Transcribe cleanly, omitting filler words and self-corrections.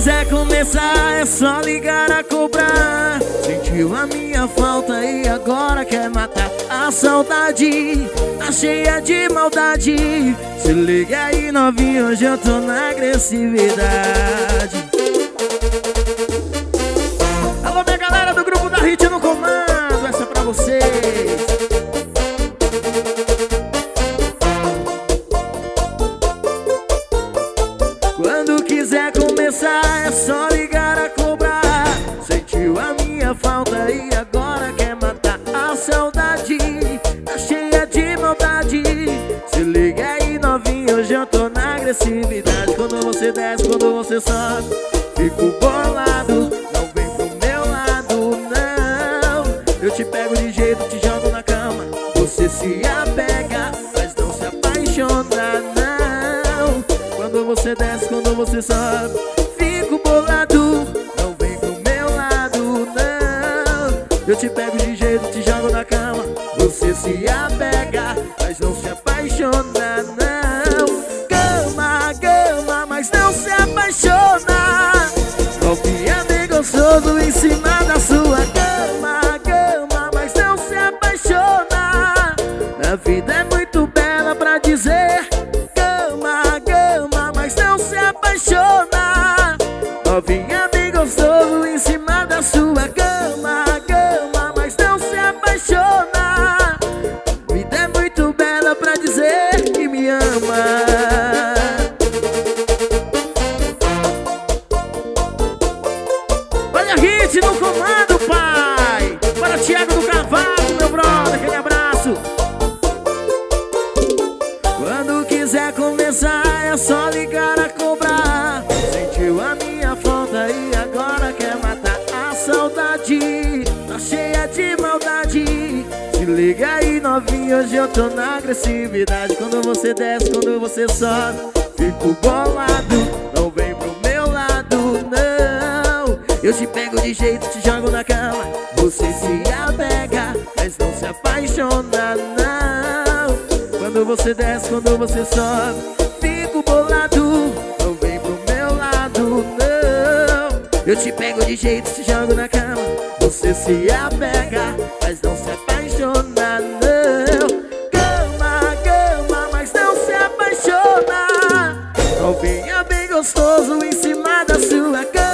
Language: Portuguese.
quiser começar é só ligar a cobrar. Sentiu a minha falta e agora quer matar a saudade. Tá cheia de maldade. Se liga aí novinho, hoje eu tô na agressividade. Alô minha galera do grupo da Hit no comando, essa é pra vocês. Quando quiser começar é só ligar a cobrar. Sentiu a minha falta e agora quer matar a saudade. Tá cheia de maldade. Se liga aí novinho, hoje eu tô na agressividade. Quando você desce, quando você sobe, fico bolado. Não vem pro meu lado, não. Eu te pego de jeito, te jogo na cama. Você se apega, mas não se apaixona, não. Quando você desce, quando você sobe, fico bolado. Não vem pro meu lado, não. Eu te pego de jeito, te jogo na cama. Você se apega, mas não se apaixona, não. Cama, cama, mas não se apaixona. Novinha bem gostoso em cima da sua cama. Cama, mas não se apaixona. A vida é muito bela pra dizer. Cama, cama, mas não se apaixona. Novinha bem gostoso em cima da sua cama. Cama, mas não se apaixona. A vida é muito bela pra dizer que me ama. Olha a Hit no comando, pai. Para Thiago do Carvalho, meu brother, aquele abraço. Quando quiser começar é só ligar a cobrar. Sentiu a minha falta e agora quer matar a saudade. Tá cheia de maldade. Se liga aí novinho, hoje eu tô na agressividade. Quando você desce, quando você sobe, fico bolado. Não vem pro meu lado, não. Eu te pego de jeito, te jogo na cama. Você se apega, mas não se apaixona, não. Quando você desce, quando você sobe, fico bolado. Não vem pro meu lado, não. Eu te pego de jeito, te jogo na cama. Você se apega, mas não se apaixona, não. Cama, cama, mas não se apaixona. Novinha bem gostoso em cima da sua cama.